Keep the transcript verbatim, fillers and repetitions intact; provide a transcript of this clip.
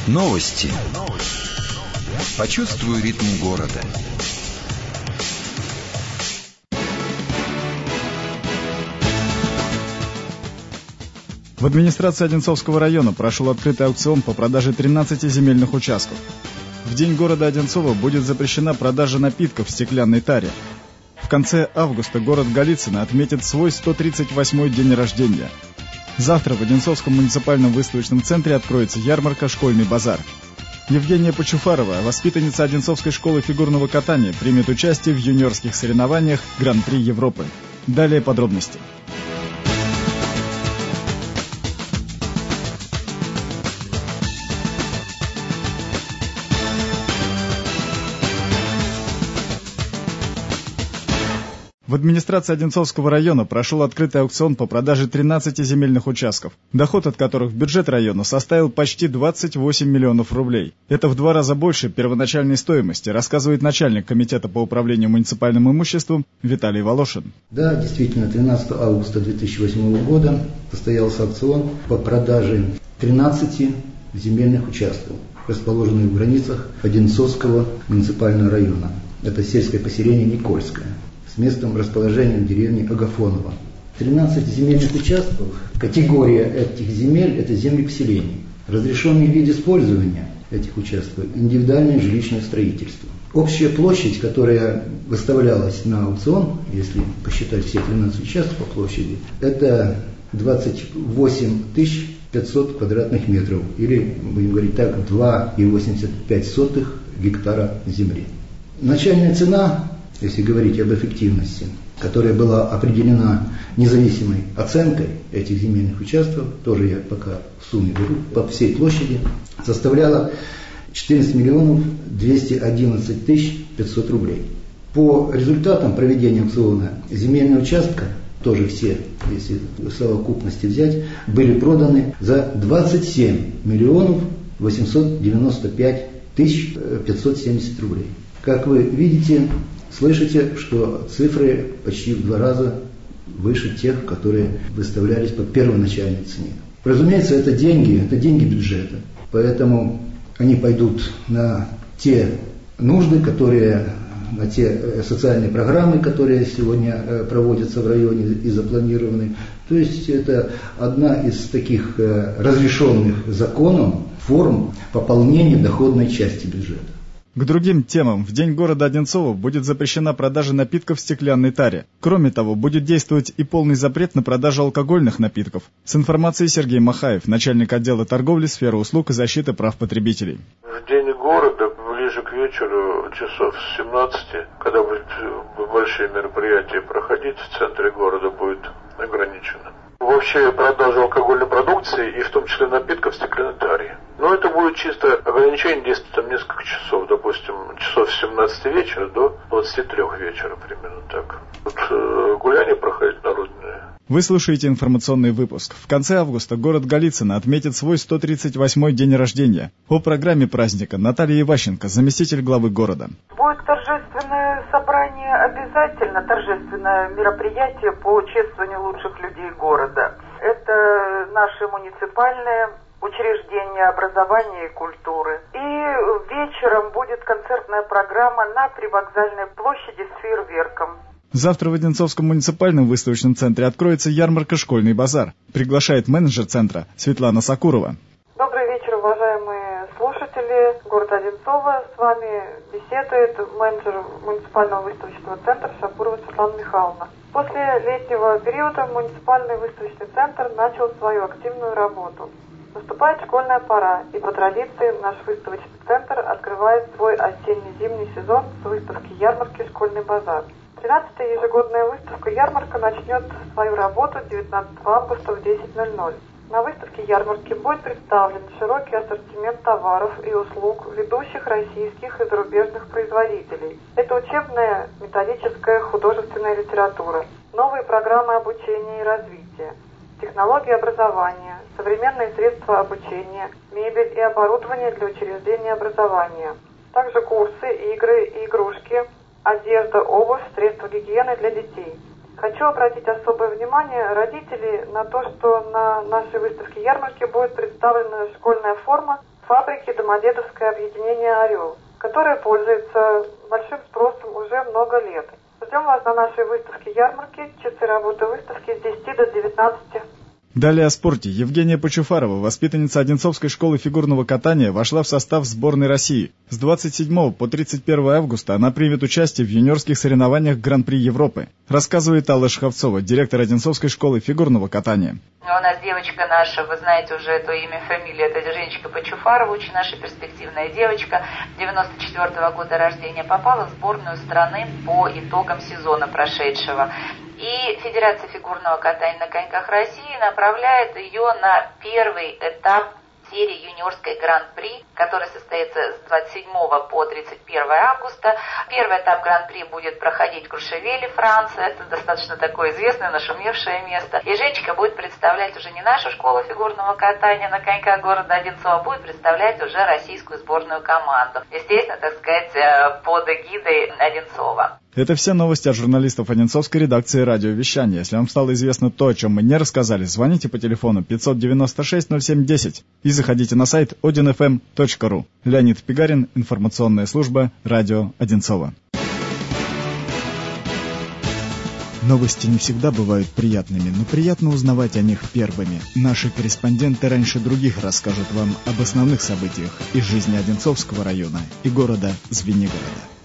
Новости. Почувствуй ритм города. В администрации Одинцовского района прошел открытый аукцион по продаже тринадцати земельных участков. В день города Одинцова будет запрещена продажа напитков в стеклянной таре. В конце августа город Голицыно отметит свой сто тридцать восьмой день рождения. Завтра в Одинцовском муниципальном выставочном центре откроется ярмарка «Школьный базар». Евгения Почуфарова, воспитанница Одинцовской школы фигурного катания, примет участие в юниорских соревнованиях Гран-при Европы. Далее подробности. В администрации Одинцовского района прошел открытый аукцион по продаже тринадцати земельных участков, доход от которых в бюджет района составил почти двадцать восемь миллионов рублей. Это в два раза больше первоначальной стоимости, рассказывает начальник комитета по управлению муниципальным имуществом Виталий Волошин. Да, действительно, тринадцатого августа две тысячи восьмого года состоялся аукцион по продаже тринадцати земельных участков, расположенных в границах Одинцовского муниципального района. Это сельское поселение Никольское, с местом расположения в деревне Агафоново. тринадцать земельных участков. Категория этих земель – это земли поселений. Разрешенный вид использования этих участков – индивидуальное жилищное строительство. Общая площадь, которая выставлялась на аукцион, если посчитать все тринадцать участков по площади, это двадцать восемь тысяч пятьсот квадратных метров, или, будем говорить так, два целых восемьдесят пять сотых гектара земли. Начальная цена, если говорить об эффективности, которая была определена независимой оценкой этих земельных участков, тоже я пока в сумме беру, по всей площади, составляла четырнадцать миллионов двести одиннадцать тысяч пятьсот рублей. По результатам проведения аукциона земельные участки, тоже все, если в совокупности взять, были проданы за двадцать семь миллионов восемьсот девяносто пять тысяч пятьсот семьдесят рублей. Как вы видите, слышите, что цифры почти в два раза выше тех, которые выставлялись по первоначальной цене. Разумеется, это деньги, это деньги бюджета, поэтому они пойдут на те нужды, которые, на те социальные программы, которые сегодня проводятся в районе и запланированы. То есть это одна из таких разрешенных законом форм пополнения доходной части бюджета. К другим темам. В день города Одинцова будет запрещена продажа напитков в стеклянной таре. Кроме того, будет действовать и полный запрет на продажу алкогольных напитков. С информацией Сергей Махаев, начальник отдела торговли, сферы услуг и защиты прав потребителей. В день города, ближе к вечеру, часов с семнадцати, когда будут большие мероприятия проходить, в центре города будет ограничено. Вообще продажа алкогольной продукции, и в том числе напитков в стеклянной таре. Но это будет чисто ограничение, действует там несколько часов, допустим, часов с семнадцати вечера до двадцати трёх вечера, примерно так. Тут э, гуляния проходят народные. Вы слушаете информационный выпуск. В конце августа город Голицыно отметит свой сто тридцать восьмой день рождения. О программе праздника Наталья Иващенко, заместитель главы города. Будет торжественное собрание, обязательно торжественное мероприятие по чествованию лучших людей города. Это наши муниципальные учреждения образования и культуры. И вечером будет концертная программа на привокзальной площади с фейерверком. Завтра в Одинцовском муниципальном выставочном центре откроется ярмарка «Школьный базар». Приглашает менеджер центра Светлана Сакурова. Добрый вечер, уважаемые слушатели города Одинцова. С вами беседует менеджер муниципального выставочного центра Сакурова Светлана Михайловна. После летнего периода муниципальный выставочный центр начал свою активную работу. Наступает школьная пора, и по традиции наш выставочный центр открывает свой осенне-зимний сезон с выставки ярмарки «Школьный базар». тринадцатая ежегодная выставка-ярмарка начнет свою работу девятнадцатого августа в десять ноль ноль. На выставке ярмарки будет представлен широкий ассортимент товаров и услуг ведущих российских и зарубежных производителей. Это учебная, методическая, художественная литература, новые программы обучения и развития, технологии образования, современные средства обучения, мебель и оборудование для учреждения образования, также курсы, игры и игрушки, одежда, обувь, средства гигиены для детей. Хочу обратить особое внимание родителей на то, что на нашей выставке ярмарки будет представлена школьная форма фабрики «Домодедовское объединение «Орел», которое пользуется большим спросом уже много лет. Ждем вас на нашей выставке-ярмарке. Часы работы выставки с десяти до девятнадцати. Далее о спорте. Евгения Почуфарова, воспитанница Одинцовской школы фигурного катания, вошла в состав сборной России. С двадцать седьмого по тридцать первое августа она примет участие в юниорских соревнованиях Гран-при Европы. Рассказывает Алла Шховцова, директор Одинцовской школы фигурного катания. У нас девочка наша, вы знаете уже это имя, фамилия, это Женечка Почуфарова, очень наша перспективная девочка, девяносто четвёртого года рождения, попала в сборную страны по итогам сезона прошедшего. И Федерация фигурного катания на коньках России направляет ее на первый этап серии юниорской Гран-при, которая состоится с двадцать седьмого по тридцать первое августа. Первый этап Гран-при будет проходить в Крушевеле, Франция. Это достаточно такое известное, нашумевшее место. И Женечка будет представлять уже не нашу школу фигурного катания на коньках города Одинцова, а будет представлять уже российскую сборную команду. Естественно, так сказать, под эгидой Одинцова. Это все новости от журналистов Одинцовской редакции радиовещания. Если вам стало известно то, о чем мы не рассказали, звоните по телефону пятьсот девяносто шесть ноль семь десять и заходите на сайт один эф эм точка ру. Леонид Пигарин, информационная служба «Радио Одинцова». Новости не всегда бывают приятными, но приятно узнавать о них первыми. Наши корреспонденты раньше других расскажут вам об основных событиях из жизни Одинцовского района и города Звенигорода.